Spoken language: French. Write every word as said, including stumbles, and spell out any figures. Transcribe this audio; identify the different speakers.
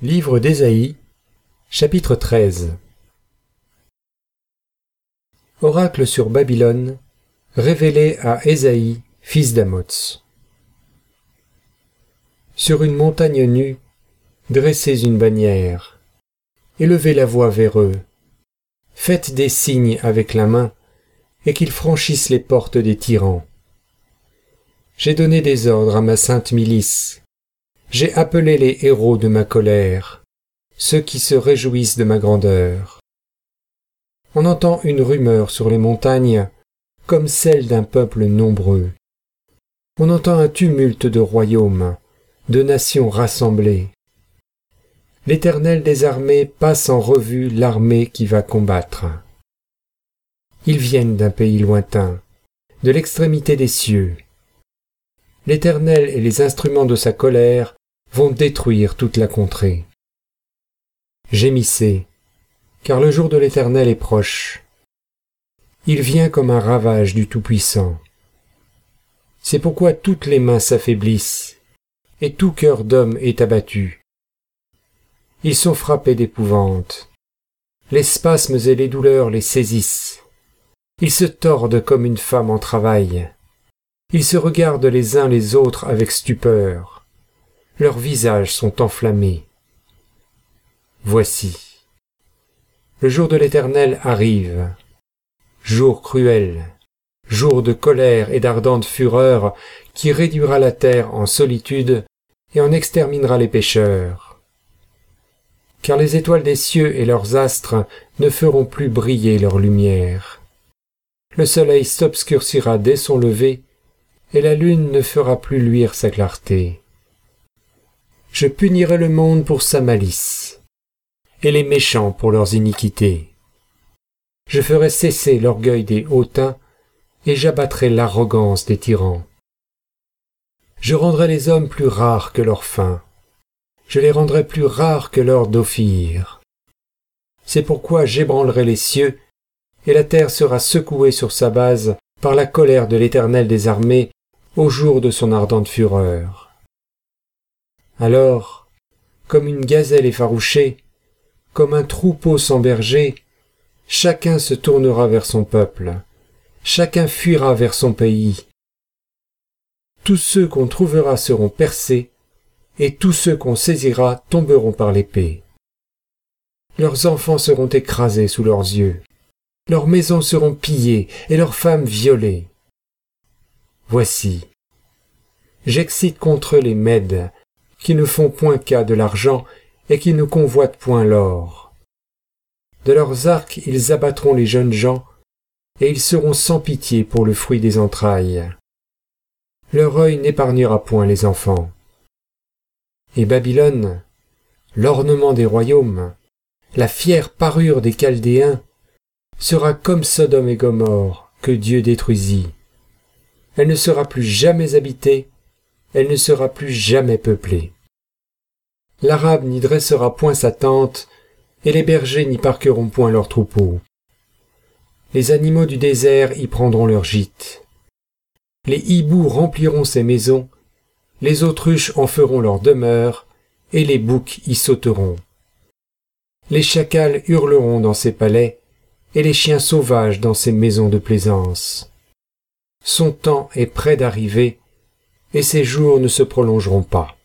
Speaker 1: Livre d'Ésaïe, chapitre treize. Oracle sur Babylone, révélé à Ésaïe, fils d'Amoz. Sur une montagne nue, dressez une bannière, élevez la voix vers eux, faites des signes avec la main, et qu'ils franchissent les portes des tyrans. J'ai donné des ordres à ma sainte milice, j'ai appelé les héros de ma colère, ceux qui se réjouissent de ma grandeur. On entend une rumeur sur les montagnes, comme celle d'un peuple nombreux. On entend un tumulte de royaumes, de nations rassemblées. L'Éternel des armées passe en revue l'armée qui va combattre. Ils viennent d'un pays lointain, de l'extrémité des cieux. L'Éternel et les instruments de sa colère vont détruire toute la contrée. Gémissez, car le jour de l'Éternel est proche. Il vient comme un ravage du Tout-Puissant. C'est pourquoi toutes les mains s'affaiblissent, et tout cœur d'homme est abattu. Ils sont frappés d'épouvante. Les spasmes et les douleurs les saisissent. Ils se tordent comme une femme en travail. Ils se regardent les uns les autres avec stupeur. Leurs visages sont enflammés. Voici. Le jour de l'Éternel arrive. Jour cruel, jour de colère et d'ardente fureur qui réduira la terre en solitude et en exterminera les pécheurs. Car les étoiles des cieux et leurs astres ne feront plus briller leur lumière. Le soleil s'obscurcira dès son lever et la lune ne fera plus luire sa clarté. Je punirai le monde pour sa malice, et les méchants pour leurs iniquités. Je ferai cesser l'orgueil des hautains, et j'abattrai l'arrogance des tyrans. Je rendrai les hommes plus rares que leur faim, je les rendrai plus rares que l'or d'Ophir. C'est pourquoi j'ébranlerai les cieux, et la terre sera secouée sur sa base par la colère de l'Éternel des armées au jour de son ardente fureur. Alors, comme une gazelle effarouchée, comme un troupeau sans berger, chacun se tournera vers son peuple, chacun fuira vers son pays. Tous ceux qu'on trouvera seront percés, et tous ceux qu'on saisira tomberont par l'épée. Leurs enfants seront écrasés sous leurs yeux, leurs maisons seront pillées et leurs femmes violées. Voici, j'excite contre eux les Mèdes, qui ne font point cas de l'argent et qui ne convoitent point l'or. De leurs arcs ils abattront les jeunes gens, et ils seront sans pitié pour le fruit des entrailles. Leur œil n'épargnera point les enfants. Et Babylone, l'ornement des royaumes, la fière parure des Chaldéens, sera comme Sodome et Gomorrhe que Dieu détruisit. Elle ne sera plus jamais habitée, elle ne sera plus jamais peuplée. L'Arabe n'y dressera point sa tente, et les bergers n'y parqueront point leurs troupeaux. Les animaux du désert y prendront leur gîte. Les hiboux rempliront ses maisons, les autruches en feront leur demeure, et les boucs y sauteront. Les chacals hurleront dans ses palais, et les chiens sauvages dans ses maisons de plaisance. Son temps est près d'arriver, et ses jours ne se prolongeront pas.